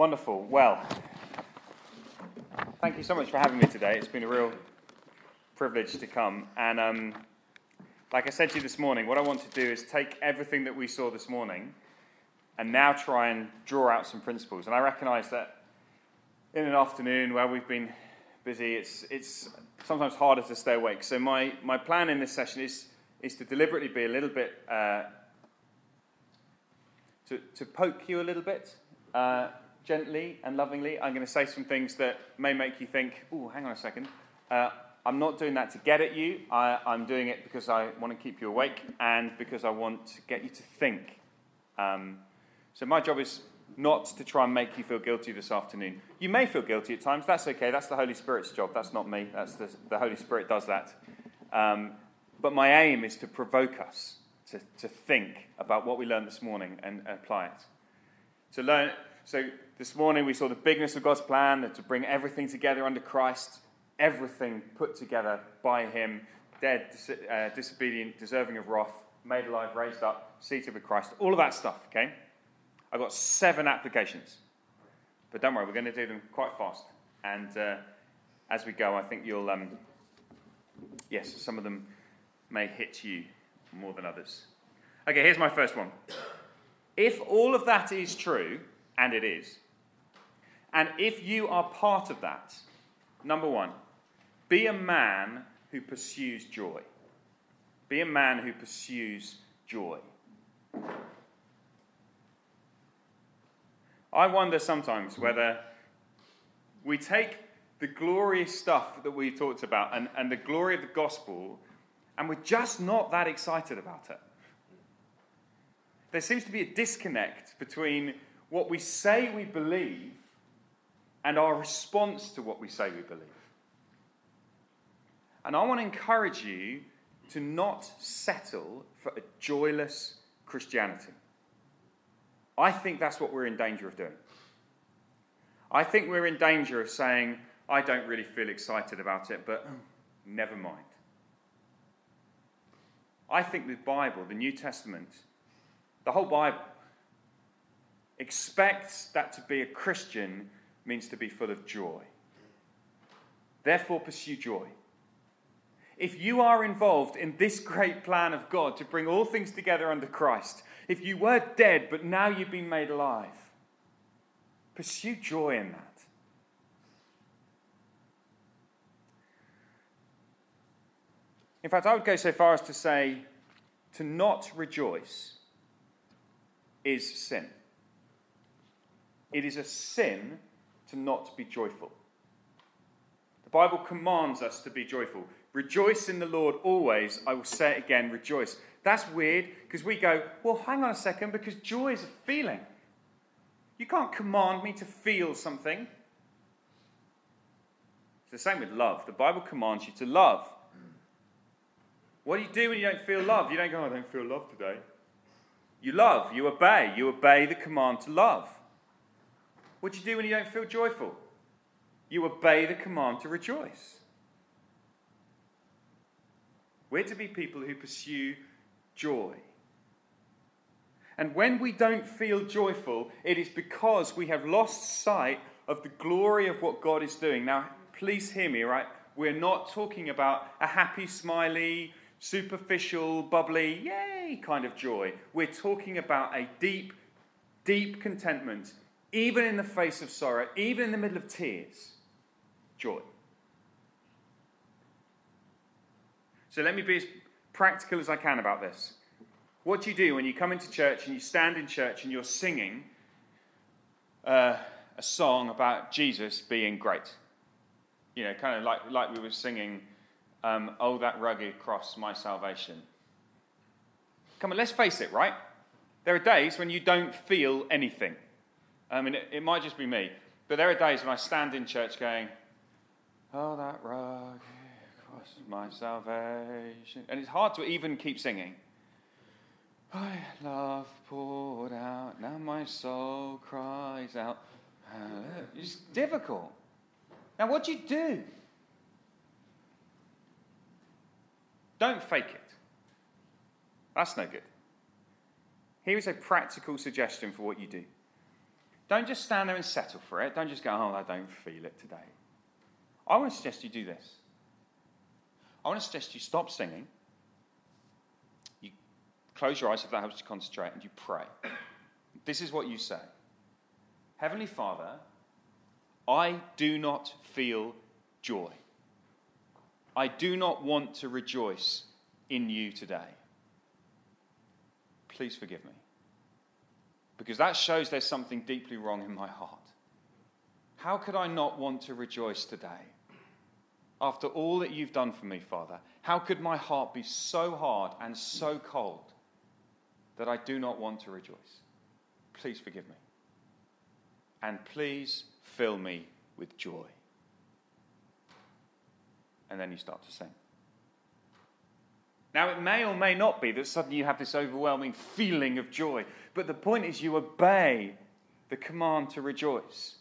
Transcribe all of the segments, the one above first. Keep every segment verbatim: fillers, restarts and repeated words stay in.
Wonderful. Well, thank you so much for having me today. It's been a real privilege to come. And um, like I said to you this morning, what I want to do is take everything that we saw this morning and now try and draw out some principles. And I recognise that in an afternoon where we've been busy, it's it's sometimes harder to stay awake. So my, my plan in this session is is to deliberately be a little bit, uh, to, to poke you a little bit, uh, gently and lovingly. I'm going to say some things that may make you think, oh, hang on a second. Uh, I'm not doing that to get at you. I, I'm doing it because I want to keep you awake and because I want to get you to think. Um, so my job is not to try and make you feel guilty this afternoon. You may feel guilty at times. That's okay. That's the Holy Spirit's job. That's not me. That's the, the Holy Spirit does that. Um, but my aim is to provoke us to, to think about what we learned this morning and apply it. To learn. So this morning we saw the bigness of God's plan, that to bring everything together under Christ, everything put together by Him, dead, dis- uh, disobedient, deserving of wrath, made alive, raised up, seated with Christ. All of that stuff. Okay. I've got seven applications, but don't worry, we're going to do them quite fast. And uh, as we go, I think you'll, um, yes, some of them may hit you more than others. Okay, here's my first one. If all of that is true, and it is, and if you are part of that, number one, be a man who pursues joy. Be a man who pursues joy. I wonder sometimes whether we take the glorious stuff that we talked about and, and the glory of the gospel, and we're just not that excited about it. There seems to be a disconnect between what we say we believe and our response to what we say we believe. And I want to encourage you to not settle for a joyless Christianity. I think that's what we're in danger of doing. I think we're in danger of saying, I don't really feel excited about it, but never mind. I think the Bible, the New Testament, the whole Bible, expects that to be a Christian means to be full of joy. Therefore, pursue joy. If you are involved in this great plan of God to bring all things together under Christ, if you were dead, but now you've been made alive, pursue joy in that. In fact, I would go so far as to say to not rejoice is sin. It is a sin to not be joyful. The Bible commands us to be joyful. Rejoice in the Lord always. I will say it again, rejoice. That's weird because we go, well, hang on a second, because joy is a feeling. You can't command me to feel something. It's the same with love. The Bible commands you to love. What do you do when you don't feel love? You don't go, oh, I don't feel love today. You love, you obey. You obey the command to love. What do you do when you don't feel joyful? You obey the command to rejoice. We're to be people who pursue joy. And when we don't feel joyful, it is because we have lost sight of the glory of what God is doing. Now, please hear me, right? We're not talking about a happy, smiley, superficial, bubbly, yay kind of joy. We're talking about a deep, deep contentment, even in the face of sorrow, even in the middle of tears, joy. So let me be as practical as I can about this. What do you do when you come into church and you stand in church and you're singing uh, a song about Jesus being great? You know, kind of like, like we were singing, um, oh, that rugged cross, my salvation. Come on, let's face it, right? There are days when you don't feel anything. I mean, it, it might just be me, but there are days when I stand in church going, oh, that rugged cross, my salvation. And it's hard to even keep singing. I love poured out, now my soul cries out. It's difficult. Now, what do you do? Don't fake it. That's no good. Here is a practical suggestion for what you do. don't just stand there and settle for it. Don't just go, oh, I don't feel it today. I want to suggest you do this. I want to suggest you stop singing. You close your eyes if that helps you concentrate, and you pray. This is what you say. Heavenly Father, I do not feel joy. I do not want to rejoice in you today. Please forgive me. Because that shows there's something deeply wrong in my heart. How could I not want to rejoice today? After all that you've done for me, Father, how could my heart be so hard and so cold that I do not want to rejoice? Please forgive me. And please fill me with joy. And then you start to sing. Now, it may or may not be that suddenly you have this overwhelming feeling of joy. But the point is you obey the command to rejoice.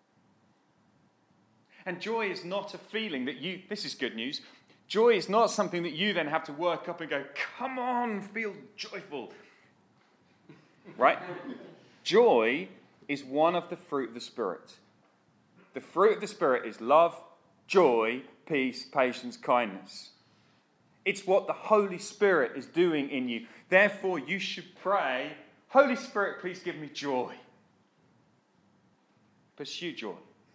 And joy is not a feeling that you, this is good news, joy is not something that you then have to work up and go, come on, feel joyful. Right? Joy is one of the fruit of the Spirit. The fruit of the Spirit is love, joy, peace, patience, kindness. It's what the Holy Spirit is doing in you. Therefore, you should pray, Holy Spirit, please give me joy. Pursue joy.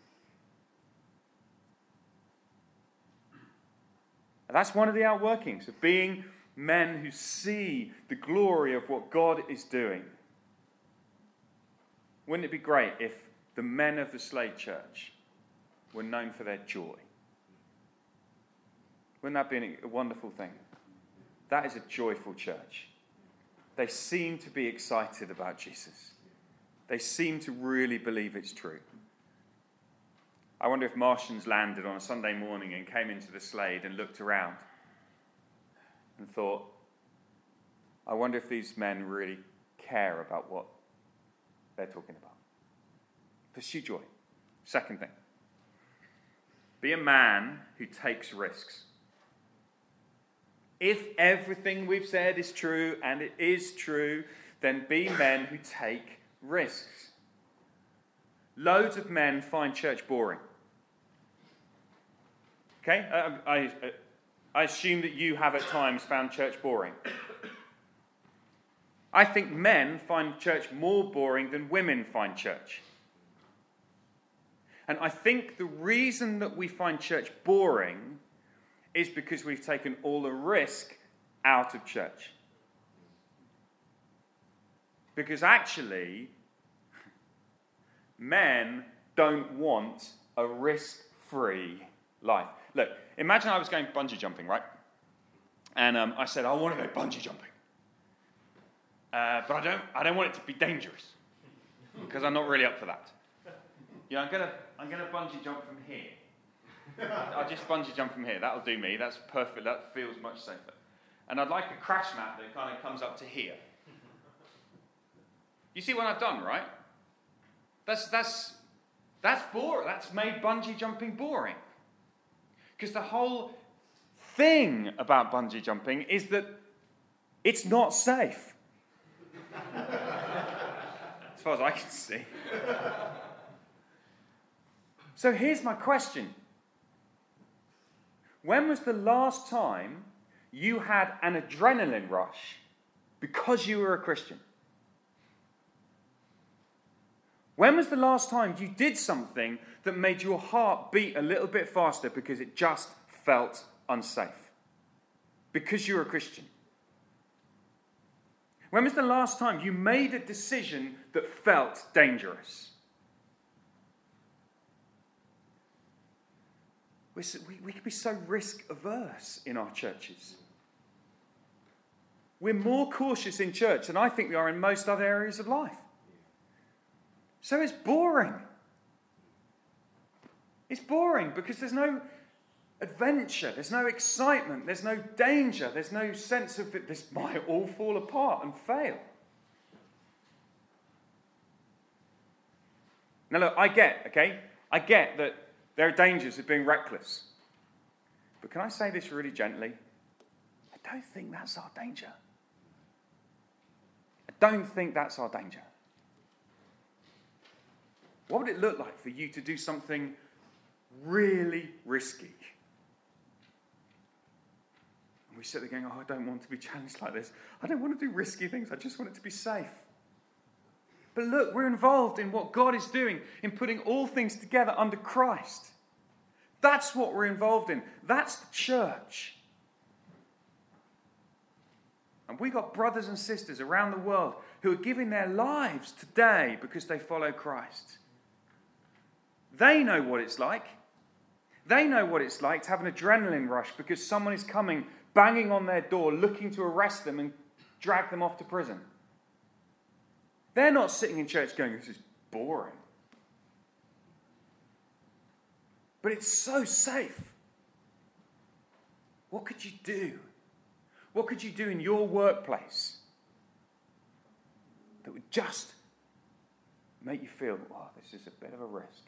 And that's one of the outworkings of being men who see the glory of what God is doing. Wouldn't it be great if the men of the Slade Church were known for their joy? Wouldn't that be a wonderful thing? That is a joyful church. They seem to be excited about Jesus. They seem to really believe it's true. I wonder if Martians landed on a Sunday morning and came into the Slade and looked around and thought, I wonder if these men really care about what they're talking about. Pursue joy. Second thing. Be a man who takes risks. If everything we've said is true, and it is true, then be men who take risks. Loads of men find church boring. Okay? I, I, I assume that you have at times found church boring. I think men find church more boring than women find church. And I think the reason that we find church boring is because we've taken all the risk out of church. Because actually, men don't want a risk-free life. Look, imagine I was going bungee jumping, right? And um, I said, I want to go bungee jumping. Uh, but I don't, I don't want it to be dangerous. Because I'm not really up for that. Yeah, I'm gonna, I'm gonna bungee jump from here. I'll just bungee jump from here. That'll do me. That's perfect. That feels much safer. And I'd like a crash mat that kind of comes up to here. You see what I've done, right? That's that's that's boring. That's made bungee jumping boring. Because the whole thing about bungee jumping is that it's not safe. As far as I can see. So here's my question. When was the last time you had an adrenaline rush because you were a Christian? When was the last time you did something that made your heart beat a little bit faster because it just felt unsafe? Because you're a Christian. When was the last time you made a decision that felt dangerous? We're so, we, we can be so risk-averse in our churches. We're more cautious in church than I think we are in most other areas of life. So it's boring. It's boring because there's no adventure, there's no excitement, there's no danger, there's no sense of that this might all fall apart and fail. Now look, I get, okay, I get that there are dangers of being reckless. But can I say this really gently? I don't think that's our danger. I don't think that's our danger. What would it look like for you to do something really risky? And we sit there going, oh, I don't want to be challenged like this. I don't want to do risky things. I just want it to be safe. But look, we're involved in what God is doing in putting all things together under Christ. That's what we're involved in. That's the church. And we've got brothers and sisters around the world who are giving their lives today because they follow Christ. They know what it's like. They know what it's like to have an adrenaline rush because someone is coming, banging on their door, looking to arrest them and drag them off to prison. They're not sitting in church going, this is boring. But it's so safe. What could you do? What could you do in your workplace that would just make you feel, wow, this is a bit of a risk?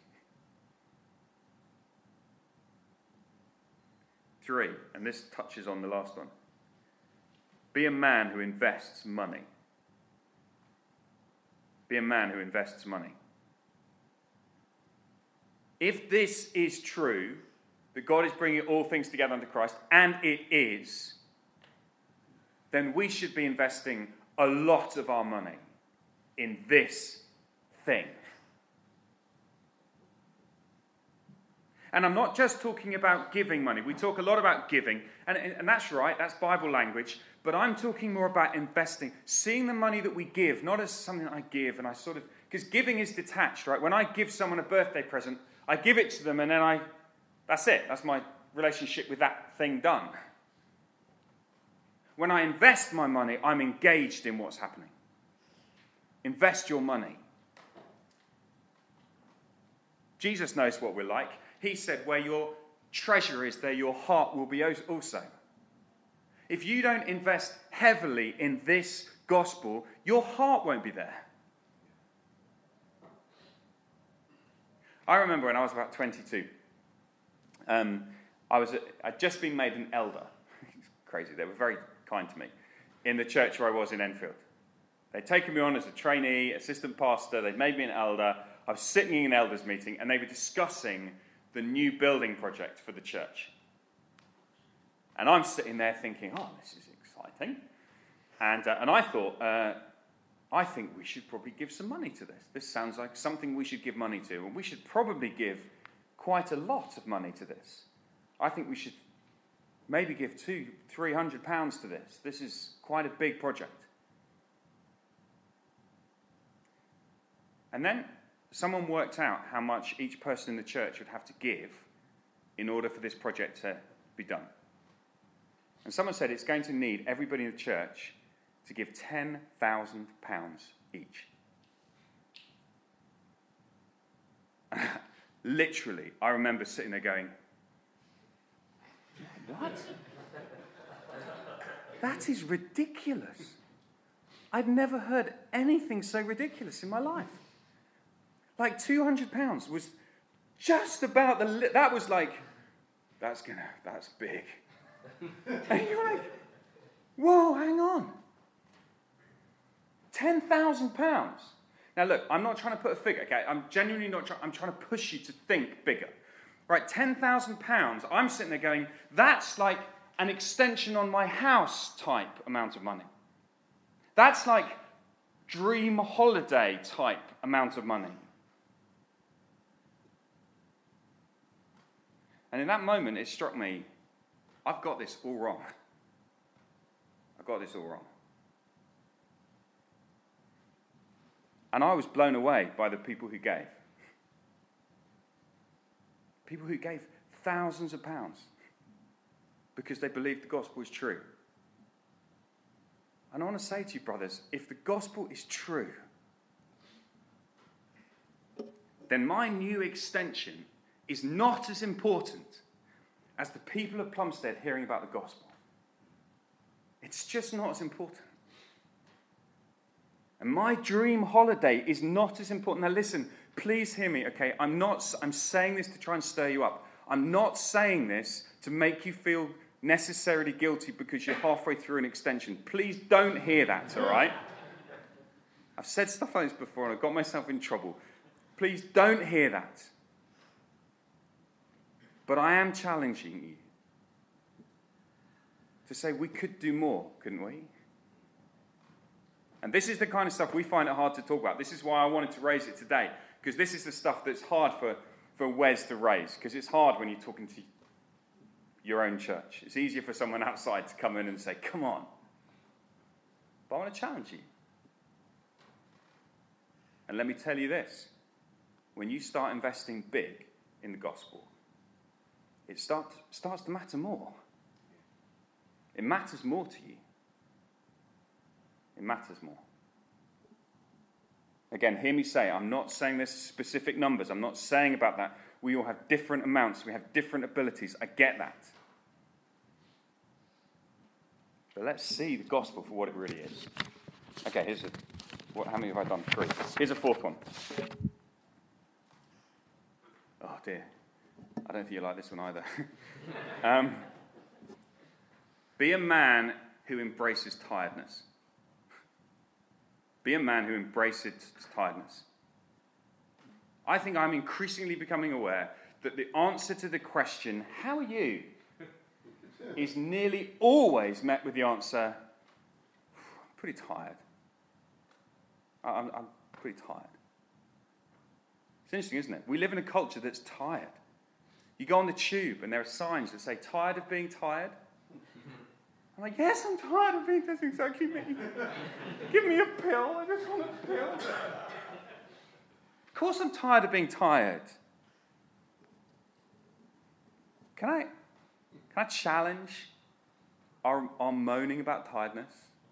Three, and this touches on the last one. Be a man who invests money. Be a man who invests money. If this is true, that God is bringing all things together under Christ, and it is, then we should be investing a lot of our money in this thing. And I'm not just talking about giving money. We talk a lot about giving, and, and that's right, that's Bible language, but I'm talking more about investing, seeing the money that we give, not as something I give, and I sort of, because giving is detached, right? When I give someone a birthday present, I give it to them, and then I, that's it, that's my relationship with that thing done. When I invest my money, I'm engaged in what's happening. Invest your money. Jesus knows what we're like. He said, where your treasure is, there your heart will be also. If you don't invest heavily in this gospel, your heart won't be there. I remember when I was about twenty-two, um, I was I'd just been made an elder. It's crazy. They were very kind to me in the church where I was in Enfield. They'd taken me on as a trainee, assistant pastor. They'd made me an elder. I was sitting in an elders meeting, and they were discussing the new building project for the church. And I'm sitting there thinking, oh, this is exciting. And uh, and I thought, uh, I think we should probably give some money to this. This sounds like something we should give money to. And we should probably give quite a lot of money to this. I think we should maybe give two, three hundred pounds to this. This is quite a big project. And then someone worked out how much each person in the church would have to give in order for this project to be done. And someone said it's going to need everybody in the church to give ten thousand pounds each. Literally, I remember sitting there going, what? That is ridiculous. I'd never heard anything so ridiculous in my life. Like two hundred pounds was just about the, li- that was like, that's gonna, that's big. And you're like, whoa, hang on. ten thousand pounds. Now look, I'm not trying to put a figure, okay? I'm genuinely not trying, I'm trying to push you to think bigger. Right, ten thousand pounds, I'm sitting there going, that's like an extension on my house type amount of money. That's like dream holiday type amount of money. And in that moment, it struck me, I've got this all wrong. I've got this all wrong. And I was blown away by the people who gave. People who gave thousands of pounds because they believed the gospel is true. And I want to say to you, brothers, if the gospel is true, then my new extension is not as important as the people of Plumstead hearing about the gospel. It's just not as important. And my dream holiday is not as important. Now listen, please hear me, okay? I'm not, I'm saying this to try and stir you up. I'm not saying this to make you feel necessarily guilty because you're halfway through an extension. Please don't hear that, all right? I've said stuff like this before and I've got myself in trouble. Please don't hear that. But I am challenging you to say we could do more, couldn't we? And this is the kind of stuff we find it hard to talk about. This is why I wanted to raise it today, because this is the stuff that's hard for, for Wes to raise, because it's hard when you're talking to your own church. It's easier for someone outside to come in and say, come on. But I want to challenge you. And let me tell you this. When you start investing big in the gospel, it start, starts to matter more. It matters more to you. It matters more. Again, hear me say, I'm not saying there's specific numbers. I'm not saying about that. We all have different amounts. We have different abilities. I get that. But let's see the gospel for what it really is. Okay, here's a... What, how many have I done? Three. Here's a fourth one. Oh, dear. I don't think you like this one either. um, be a man who embraces tiredness. Be a man who embraces tiredness. I think I'm increasingly becoming aware that the answer to the question, how are you, is nearly always met with the answer, I'm pretty tired. I'm, I'm pretty tired. It's interesting, isn't it? We live in a culture that's tired. You go on the tube and there are signs that say, tired of being tired? I'm like, yes, I'm tired of being, that's exactly me. Give me a pill, I just want a pill. Of course I'm tired of being tired. Can I, can I challenge our, our moaning about tiredness?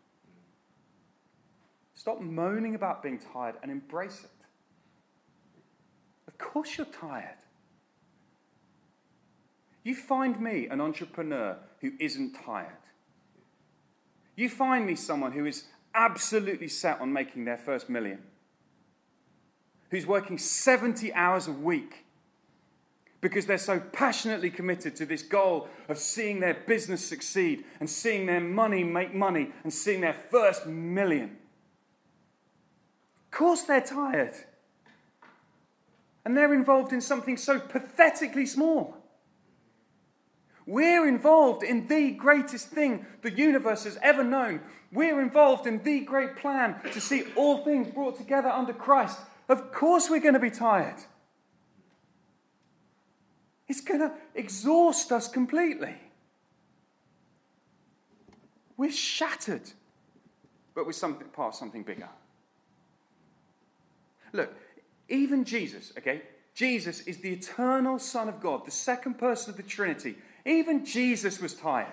Stop moaning about being tired and embrace it. Of course you're tired. You find me an entrepreneur who isn't tired. You find me someone who is absolutely set on making their first million, who's working seventy hours a week because they're so passionately committed to this goal of seeing their business succeed and seeing their money make money and seeing their first million. Of course they're tired. And they're involved in something so pathetically small. We're involved in the greatest thing the universe has ever known. We're involved in the great plan to see all things brought together under Christ. Of course we're going to be tired. It's going to exhaust us completely. We're shattered, but we're something, part of something bigger. Look, even Jesus, okay? Jesus is the eternal Son of God, the second person of the Trinity. Even Jesus was tired.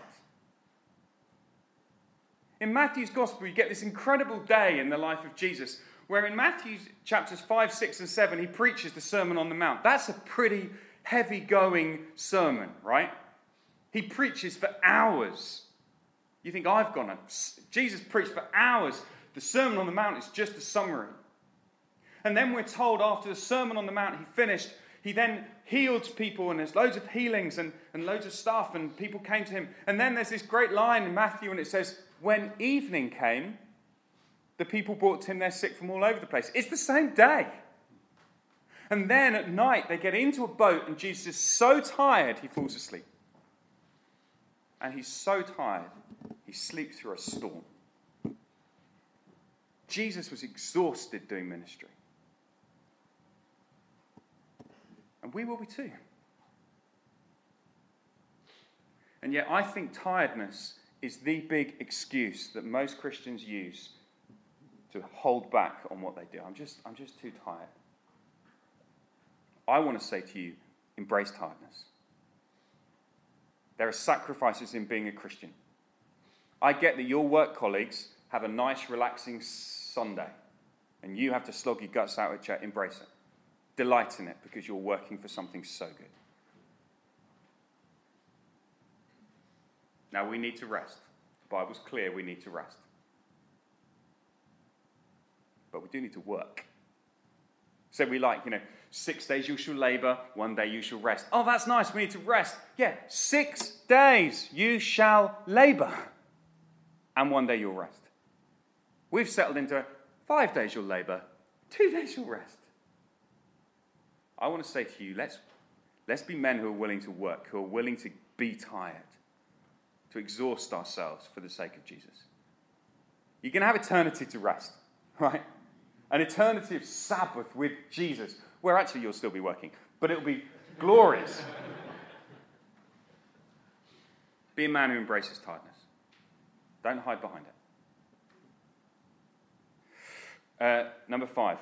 In Matthew's Gospel, you get this incredible day in the life of Jesus, where in Matthew chapters five, six, and seven, he preaches the Sermon on the Mount. That's a pretty heavy-going sermon, right? He preaches for hours. You think, I've gone on. Jesus preached for hours. The Sermon on the Mount is just a summary. And then we're told after the Sermon on the Mount he finished, he then healed people, and there's loads of healings and, and loads of stuff, and people came to him. And then there's this great line in Matthew, and it says, when evening came, the people brought to him their sick from all over the place. It's the same day. And then at night, they get into a boat, and Jesus is so tired, he falls asleep. And he's so tired, he sleeps through a storm. Jesus was exhausted doing ministry. And we will be too. And yet I think tiredness is the big excuse that most Christians use to hold back on what they do. I'm just, I'm just too tired. I want to say to you, embrace tiredness. There are sacrifices in being a Christian. I get that your work colleagues have a nice, relaxing Sunday, and you have to slog your guts out at church. Embrace it. Delight in it, because you're working for something so good. Now, we need to rest. The Bible's clear we need to rest. But we do need to work. So we like, you know, six days you shall labour, one day you shall rest. Oh, that's nice, we need to rest. Yeah, six days you shall labour, and one day you'll rest. We've settled into five days you'll labour, two days you'll rest. I want to say to you, let's, let's be men who are willing to work, who are willing to be tired, to exhaust ourselves for the sake of Jesus. You're going to have eternity to rest, right? An eternity of Sabbath with Jesus, where actually you'll still be working, but it'll be glorious. Be a man who embraces tiredness. Don't hide behind it. Uh, number five.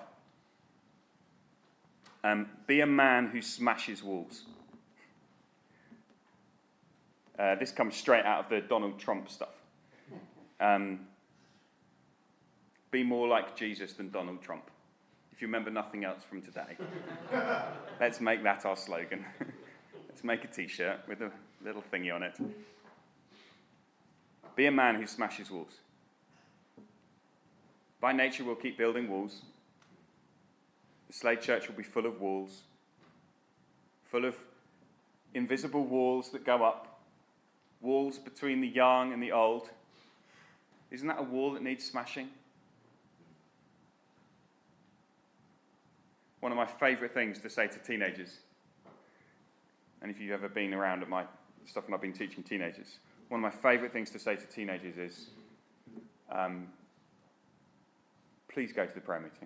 Um, be a man who smashes walls. Uh, this comes straight out of the Donald Trump stuff. Um, be more like Jesus than Donald Trump. If you remember nothing else from today, let's make that our slogan. Let's make a t-shirt with a little thingy on it. Be a man who smashes walls. By nature, we'll keep building walls. The Slade Church will be full of walls, full of invisible walls that go up, walls between the young and the old. Isn't that a wall that needs smashing? One of my favourite things to say to teenagers, and if you've ever been around at my stuff when I've been teaching teenagers, one of my favourite things to say to teenagers is, um, please go to the prayer meeting.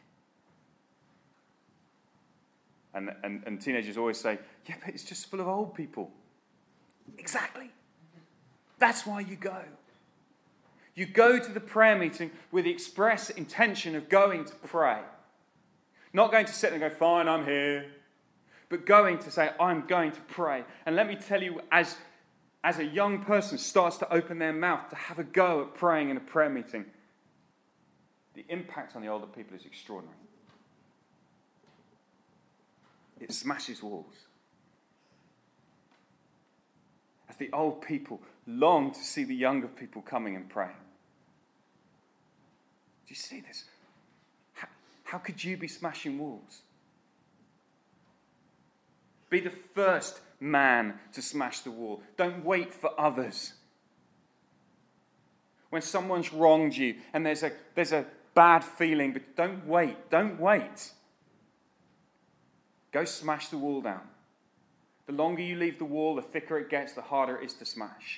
And, and, and teenagers always say, yeah, but it's just full of old people. Exactly. That's why you go. You go to the prayer meeting with the express intention of going to pray. Not going to sit there and go, fine, I'm here. But going to say, I'm going to pray. And let me tell you, as, as a young person starts to open their mouth to have a go at praying in a prayer meeting, the impact on the older people is extraordinary. It smashes walls. As the old people long to see the younger people coming and praying. Do you see this? How, how could you be smashing walls? Be the first man to smash the wall. Don't wait for others. When someone's wronged you and there's a, there's a bad feeling, but don't wait. Don't wait. Go smash the wall down. The longer you leave the wall, the thicker it gets, the harder it is to smash.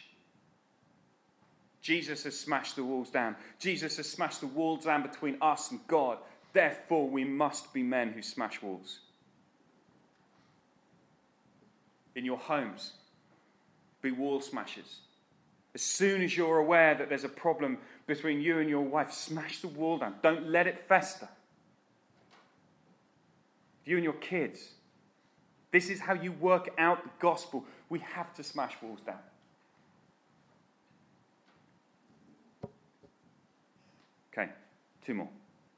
Jesus has smashed the walls down. Jesus has smashed the walls down between us and God. Therefore, we must be men who smash walls. In your homes, be wall smashers. As soon as you're aware that there's a problem between you and your wife, smash the wall down. Don't let it fester. You and your kids. This is how you work out the gospel. We have to smash walls down. Okay, two more.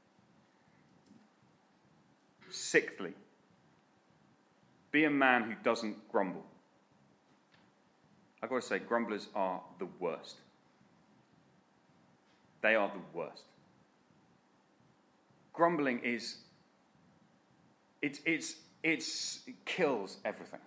Sixthly, be a man who doesn't grumble. I've got to say, grumblers are the worst. They are the worst. Grumbling is, it's, it's, it's, it kills everything.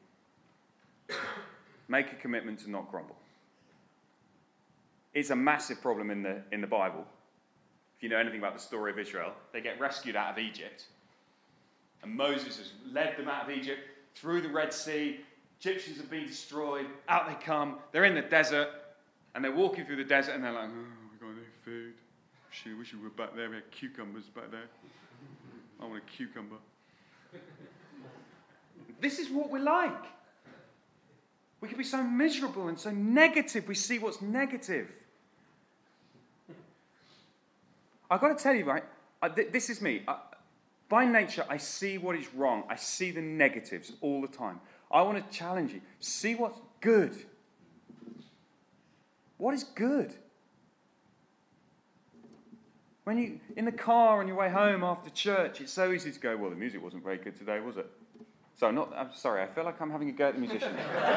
Make a commitment to not grumble. It's a massive problem in the, in the Bible. If you know anything about the story of Israel, they get rescued out of Egypt. And Moses has led them out of Egypt, through the Red Sea. Egyptians have been destroyed. Out they come. They're in the desert. And they're walking through the desert and they're like, oh, we've got no food. She wish we were back there. We had cucumbers back there. I want a cucumber. This is what we're like. We can be so miserable and so negative. We see what's negative. I've got to tell you, right, I, th- this is me. I, by nature, I see what is wrong. I see the negatives all the time. I want to challenge you. See what's good. What is good? When you in the car on your way home after church, it's so easy to go, well, the music wasn't very good today, was it? So not, I'm sorry, I feel like I'm having a go at the musician.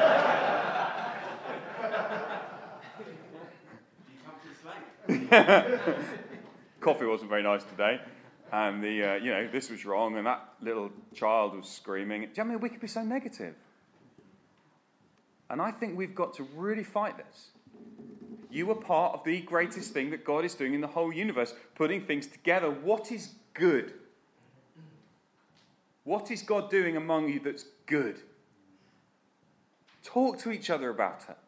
Coffee wasn't very nice today. And the, uh, you know, this was wrong, and that little child was screaming. Do you know, I mean, we could be so negative. And I think we've got to really fight this. You are part of the greatest thing that God is doing in the whole universe, putting things together. What is good? What is God doing among you that's good? Talk to each other about it.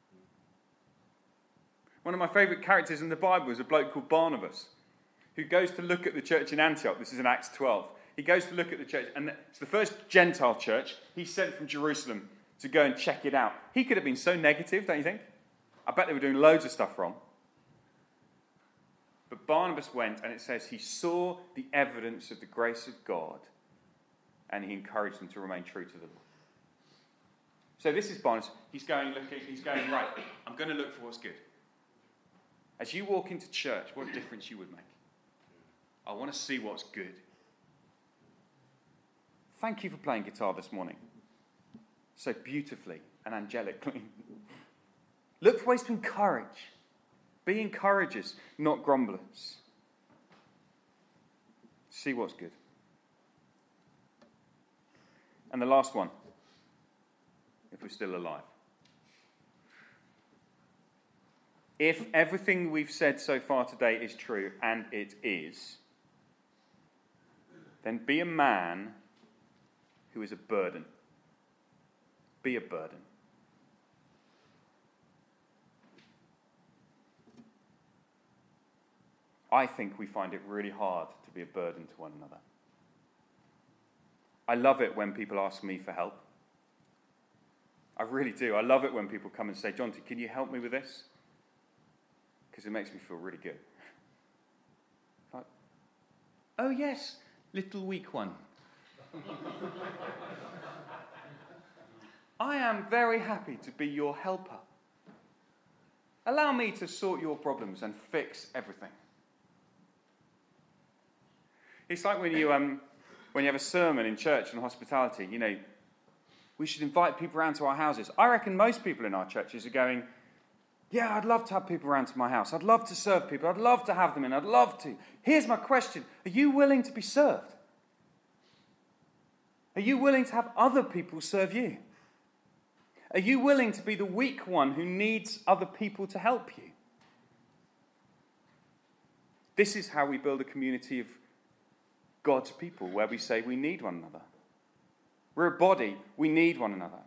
One of my favourite characters in the Bible is a bloke called Barnabas, who goes to look at the church in Antioch. This is in Acts twelve. He goes to look at the church, and it's the first Gentile church. He's sent from Jerusalem to go and check it out. He could have been so negative, don't you think? I bet they were doing loads of stuff wrong. But Barnabas went, and it says he saw the evidence of the grace of God, and he encouraged them to remain true to the Lord. So this is Barnabas. He's going, looking, he's going, right, I'm going to look for what's good. As you walk into church, what difference you would make? I want to see what's good. Thank you for playing guitar this morning. So beautifully and angelically. Look for ways to encourage. Be encouragers, not grumblers. See what's good. And the last one, if we're still alive. If everything we've said so far today is true, and it is, then be a man who is a burden. Be a burden. I think we find it really hard to be a burden to one another. I love it when people ask me for help. I really do. I love it when people come and say, Jonty, can you help me with this? Because it makes me feel really good. Like, oh yes, little weak one. I am very happy to be your helper. Allow me to sort your problems and fix everything. It's like when you um, when you have a sermon in church and hospitality, you know, we should invite people around to our houses. I reckon most people in our churches are going, yeah, I'd love to have people around to my house. I'd love to serve people. I'd love to have them in. I'd love to. Here's my question. Are you willing to be served? Are you willing to have other people serve you? Are you willing to be the weak one who needs other people to help you? This is how we build a community of God's people, where we say we need one another. We're a body, we need one another.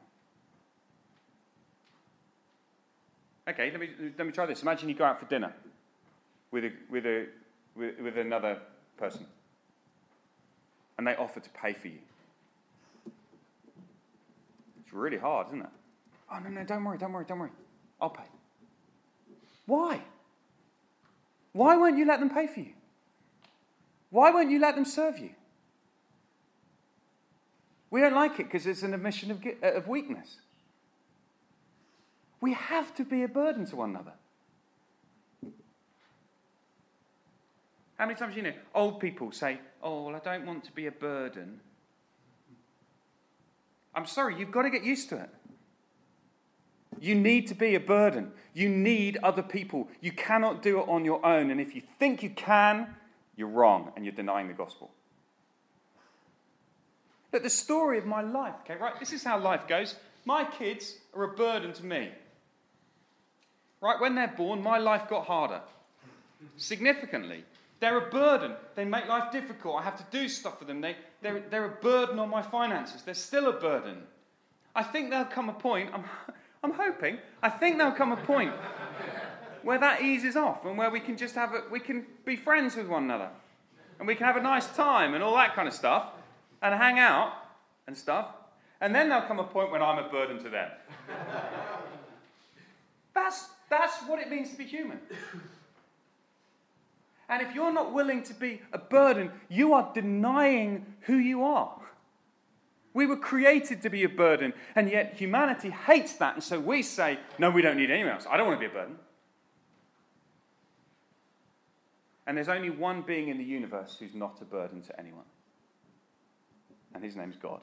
Okay, let me let me try this. Imagine you go out for dinner with a with a with, with another person, and they offer to pay for you. It's really hard, isn't it? Oh no, no, don't worry, don't worry, don't worry. I'll pay. Why? Why won't you let them pay for you? Why won't you let them serve you? We don't like it because it's an admission of, of weakness. We have to be a burden to one another. How many times, you know, old people say, oh, well, I don't want to be a burden. I'm sorry, you've got to get used to it. You need to be a burden. You need other people. You cannot do it on your own. And if you think you can, you're wrong and you're denying the gospel. Look, the story of my life, okay, right? This is how life goes. My kids are a burden to me. Right, when they're born, my life got harder. Significantly. They're a burden. They make life difficult. I have to do stuff for them. They, they're, they're a burden on my finances. They're still a burden. I think there'll come a point, I'm, I'm hoping, I think there'll come a point where that eases off and where we can just have a, we can be friends with one another. And we can have a nice time and all that kind of stuff. And hang out and stuff. And then there'll come a point when I'm a burden to them. That's, that's what it means to be human. And if you're not willing to be a burden, you are denying who you are. We were created to be a burden, and yet humanity hates that. And so we say, no, we don't need anyone else. I don't want to be a burden. And there's only one being in the universe who's not a burden to anyone. And his name's God.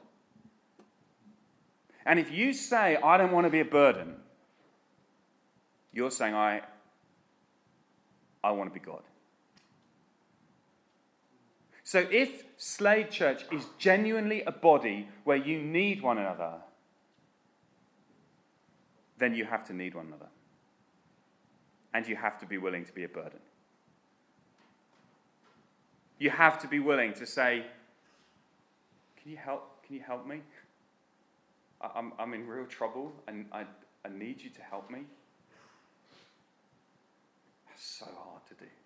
And if you say, I don't want to be a burden, you're saying, I, I want to be God. So if Slade Church is genuinely a body where you need one another, then you have to need one another. And you have to be willing to be a burden. You have to be willing to say, can you help? Can you help me? I, I'm I'm in real trouble, and I I need you to help me. That's so hard to do.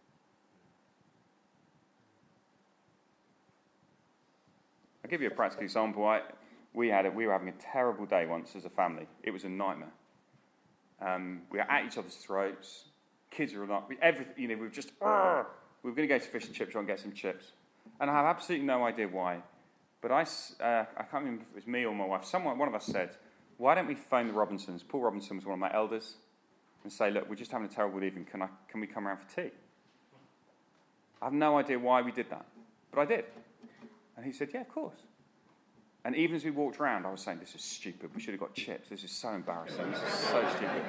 I'll give you a practical example. I, we had it. We were having a terrible day once as a family. It was a nightmare. Um, we were at each other's throats. Kids were not. Everything. You know, we were just. Uh, we were going to go to fish and chip shop and get some chips, and I have absolutely no idea why. But I, uh, I can't remember if it was me or my wife. Someone, one of us said, "Why don't we phone the Robinsons?" Paul Robinson was one of my elders, and say, "Look, we're just having a terrible evening. Can I? Can we come around for tea?" I have no idea why we did that, but I did. And he said, "Yeah, of course." And even as we walked around, I was saying, "This is stupid. We should have got chips. This is so embarrassing. This is so stupid."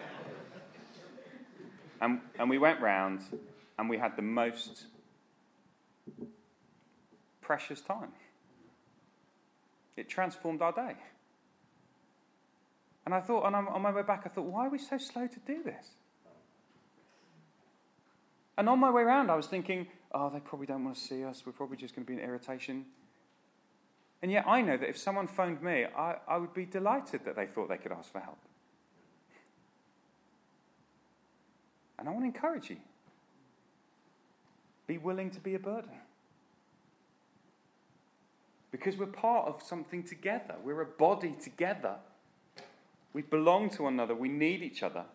And, and we went round, and we had the most precious time. It transformed our day. And I thought, and on my way back, I thought, why are we so slow to do this? And on my way around, I was thinking, oh, they probably don't want to see us. We're probably just going to be an irritation. And yet I know that if someone phoned me, I, I would be delighted that they thought they could ask for help. And I want to encourage you. Be willing to be a burden. Because we're part of something together. We're a body together. We belong to one another. We need each other.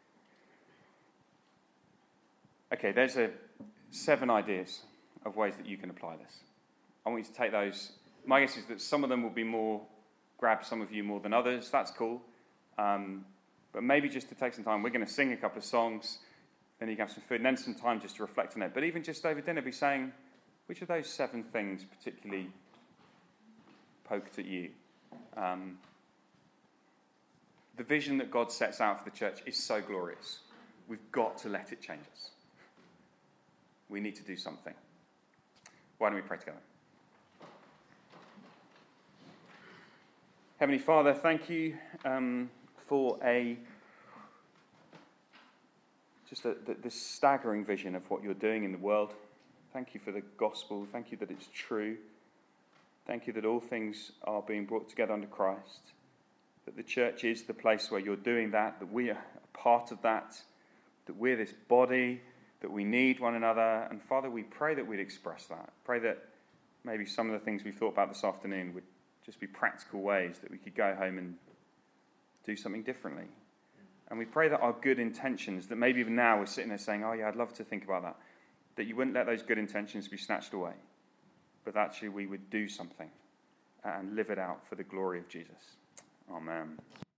Okay, there's a seven ideas of ways that you can apply this. I want you to take those. My guess is that some of them will be more, grab some of you more than others. That's cool. Um, but maybe just to take some time, we're going to sing a couple of songs, then you can have some food, and then some time just to reflect on it. But even just over dinner, be saying, which of those seven things particularly poked at you? Um, the vision that God sets out for the church is so glorious. We've got to let it change us. We need to do something. Why don't we pray together? Heavenly Father, thank you um, for a just a, the, this staggering vision of what you're doing in the world. Thank you for the gospel. Thank you that it's true. Thank you that all things are being brought together under Christ. That the church is the place where you're doing that, that we are a part of that, that we're this body, that we need one another. And Father, we pray that we'd express that. Pray that maybe some of the things we've thought about this afternoon would just be practical ways that we could go home and do something differently. And we pray that our good intentions, that maybe even now we're sitting there saying, oh yeah, I'd love to think about that, that you wouldn't let those good intentions be snatched away, but actually we would do something and live it out for the glory of Jesus. Amen.